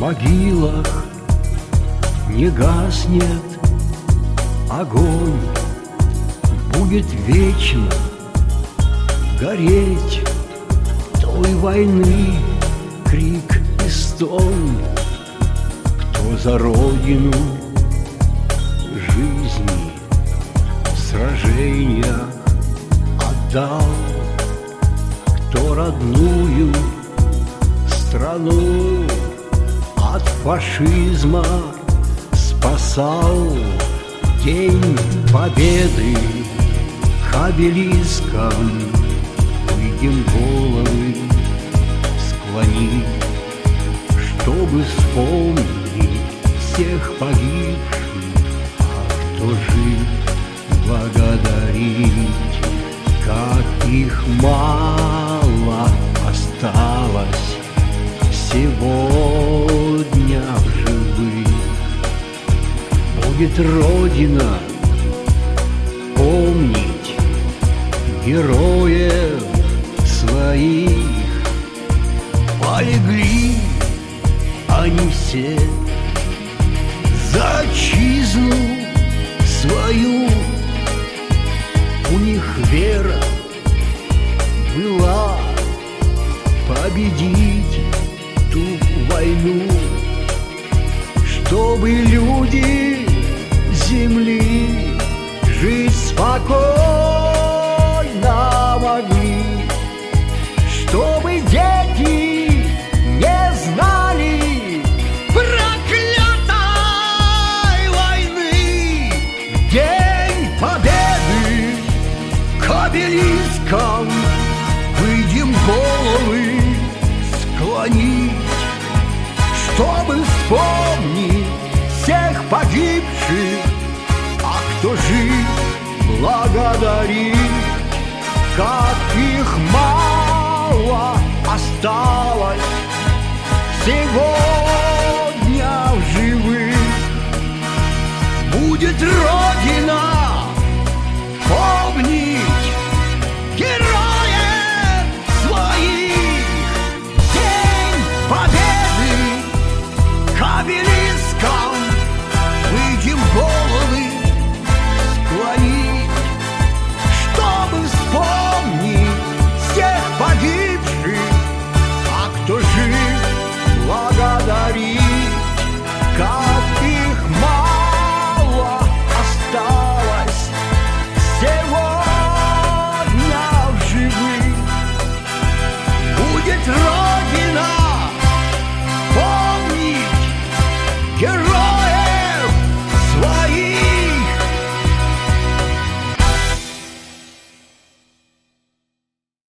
могилах не гаснет огонь, будет вечно гореть той войны крик и стон. Кто за родину жизни в сражениях отдал, кто родную страну от фашизма спасал. День победы к обелискам выйдем головы склонить, чтобы вспомнить всех погибших, а кто жив благодарить. Как их мало осталось сегодня в живых. Будет Родина помнить героев своих. Полегли они все за отчизну свою. У них вера была победить ту войну, чтобы люди земли жить спокойно могли, чтобы дети не знали проклятой войны. В день победы к обелискам выйдем головы склонить, чтобы вспомнить всех погибших, а кто жив благодарить. Как их мало осталось сегодня в живых. Будет Родина